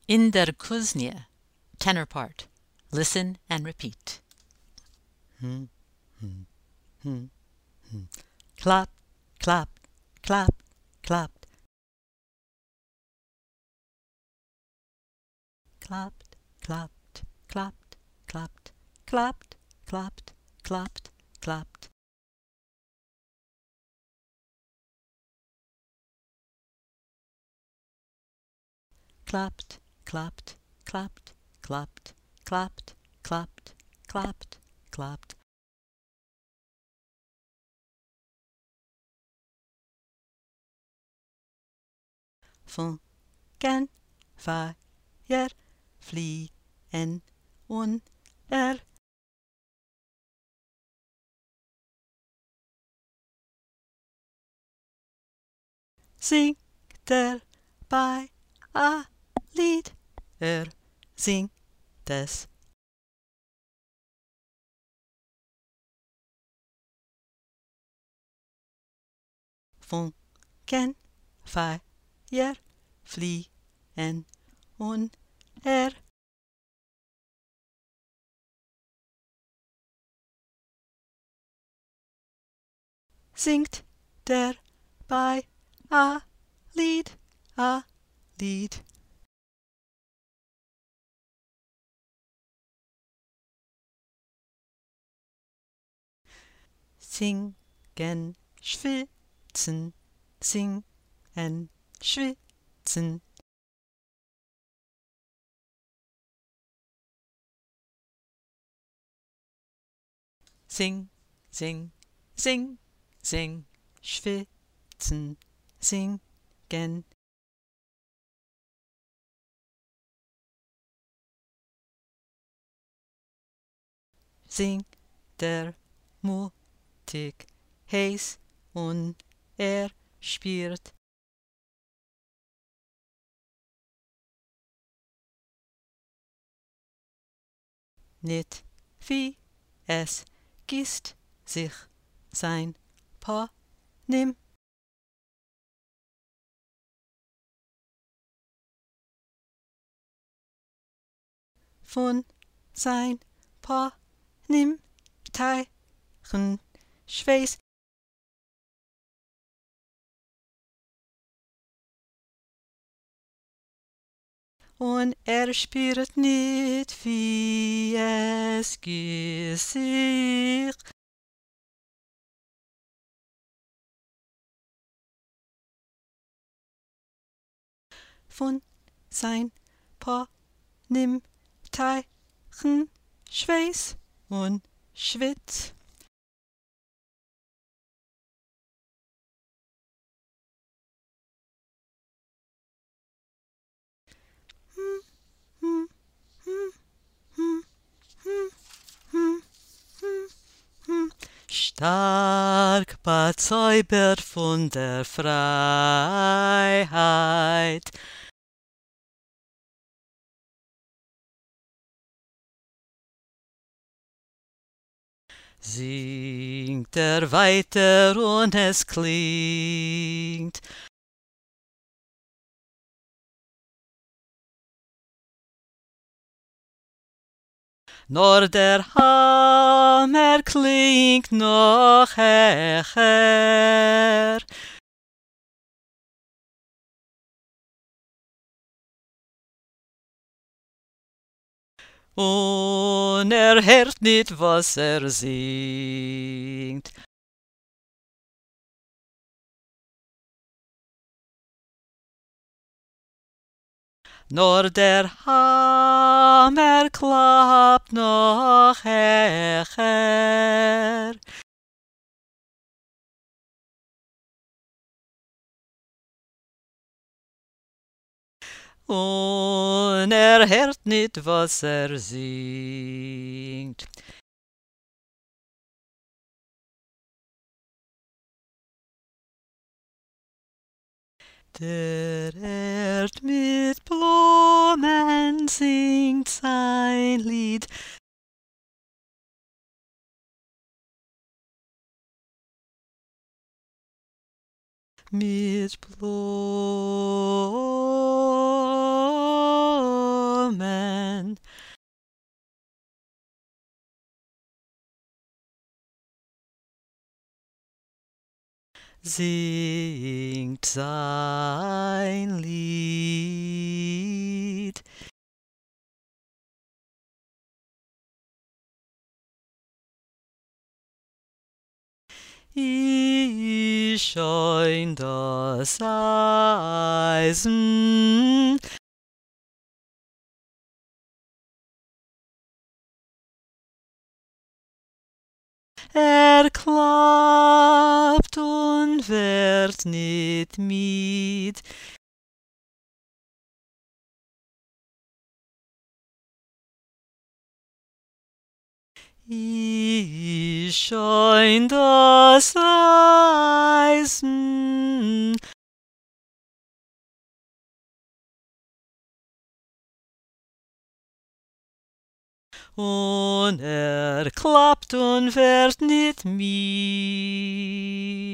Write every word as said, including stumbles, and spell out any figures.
In der Kuznia, tenor part. Listen and repeat. Hmm, hmm, hmm, hmm. Clap, clap, clap, clapped. Clapped, clapped, clapped, clapped, clapped, clapped, clapped, clapped. Clapped, clapped, clapped, clapped, clapped, clapped, clapped, clapped. Funken, Feuer, fliehen und er singt dabei ein Lied, er singt es. Funken, Feuer, fliehen und er singt dabei ein Lied, ein Lied. Singen, schwitzen, singen, schwitzen. Sing, sing, sing, sing, schwitzen, singen. Sing der mutig heiß und er spürt nicht, wie es gießt sich sein Paar nimm. Von sein Paar nimm Teichen Schweiß. Und er spürt nicht, wie es gießt sich von sein Paar nimm Teichen Schweiß und schwitz. Stark bezaubert von der Freiheit. Singt er weiter und es klingt. Nur der Hammer klingt noch hecher. Und er hört nicht, was er singt. Nur der Hammer klappt noch hecher. Und er hört nicht, was er singt. Der Erd mit Blumen singt sein Lied. Mit Blumen. singt sein Lied. Ich scheun das Eisen, er klappt und wird nicht mit. Ich scheun das Eisen, und er klappt und wird nicht mit.